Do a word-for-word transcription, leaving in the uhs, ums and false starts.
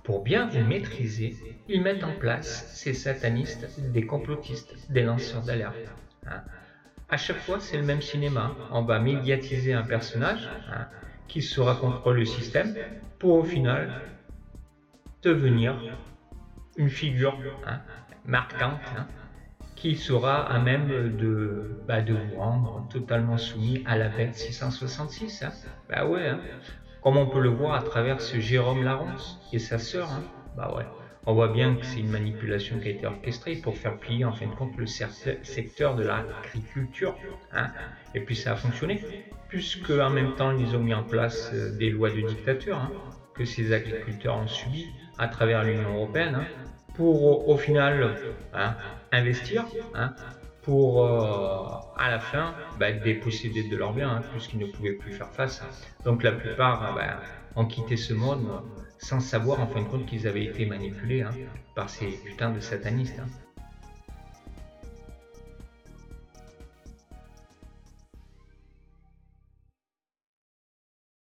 Pour bien vous maîtriser, ils mettent en place, ces satanistes, des complotistes, des lanceurs d'alerte. Hein. À chaque fois, c'est le même cinéma. On va médiatiser un personnage hein, qui sera contre le système pour au final devenir une figure hein, marquante hein, qui sera à même de, bah, de vous rendre totalement soumis à la bête six cent soixante-six. Hein. Bah ouais, hein. Comme on peut le voir à travers ce Jérôme Laronce et sa sœur. Hein. Bah ouais. On voit bien que c'est une manipulation qui a été orchestrée pour faire plier en fin de compte le secteur de l'agriculture. Hein. Et puis ça a fonctionné, puisque en même temps ils ont mis en place des lois de dictature hein, que ces agriculteurs ont subies à travers l'Union européenne hein, pour au final hein, investir hein, pour euh, à la fin bah, être dépossédés de leurs biens hein, puisqu'ils ne pouvaient plus faire face. Donc la plupart bah, ont quitté ce monde sans savoir en fin de compte qu'ils avaient été manipulés hein, par ces putains de satanistes. Hein.